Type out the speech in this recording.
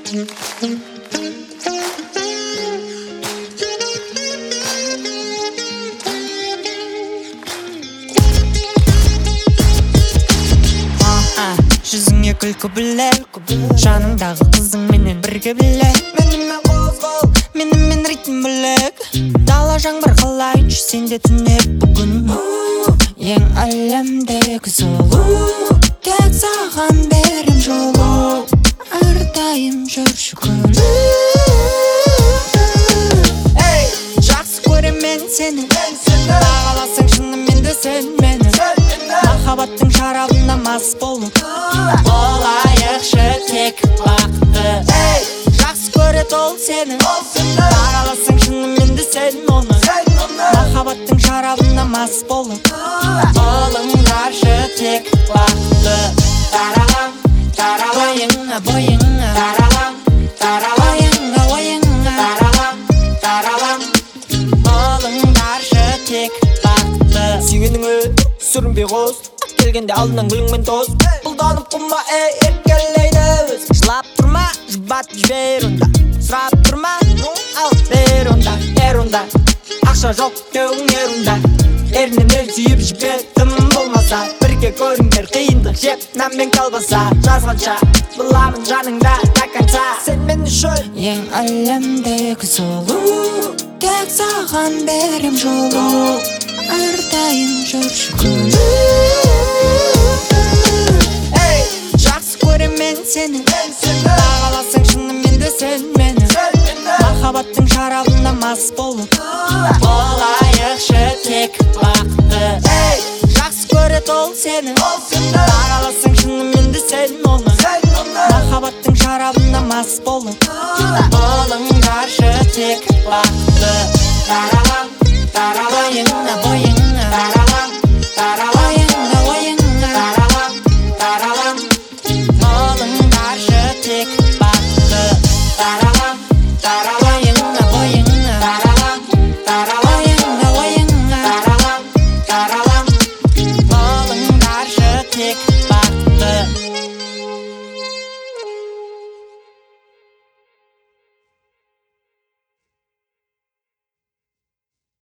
Жүзіңе күлкі біле, жаныңдағы қызың менен бірге біле. Менімен қозғал, менімен ритм бөлек. Дала жаңбыр қалайыншы сенде түнеп бүгін. Ең әлемдегі сұлу, тек саған берем жолу. Әрдайым жүрші күн. Жақсы көрем мен сені, бағаласаң шынымен де сен мені. Махаббаттың шарабына мас болып болайықшы тек бақытты. Жақсы көрет ол сені, бағаласаң шынымен де сен оны. Махаббаттың шарабына мас болып болыңдаршы тек бақытты. Таралам, таралайыңа бойыңа, таралам, таралайыңа ойыңа, таралам, таралам, болыңдаршы тек бақытты. Сүйгеніңе сүрінбей қос, келгенде алдынан гүліңмен тос. Бұлданып құма еркелейді өз. Жылап тұрма, жұбатып жібер онда. Сұрап тұрма, ал бер онда. Онда ақша жоқ деуің онда. Ерінен ел сүйіп жібеттім болмаса. Бірге көріңдер қиындық жеп нанмен қалбаса. Жазғанша бұламын жаныңда таканша. Сен мен үшін ең әлемдегі сұлу, тек саған берем жолу. Әрдайым жүрші күн. Жақсы көрем мен сені, бағаласаң шынымен де сен мені. Махаббаттың шарабына мас болып болайықшы тек бақытты. Жақсы көрет ол сені, бағаласаң шынымен де сен оны. Махаббаттың шарабына мас болып болыңдаршы тек бақытты. Таралам, таралайыңа бойыңа.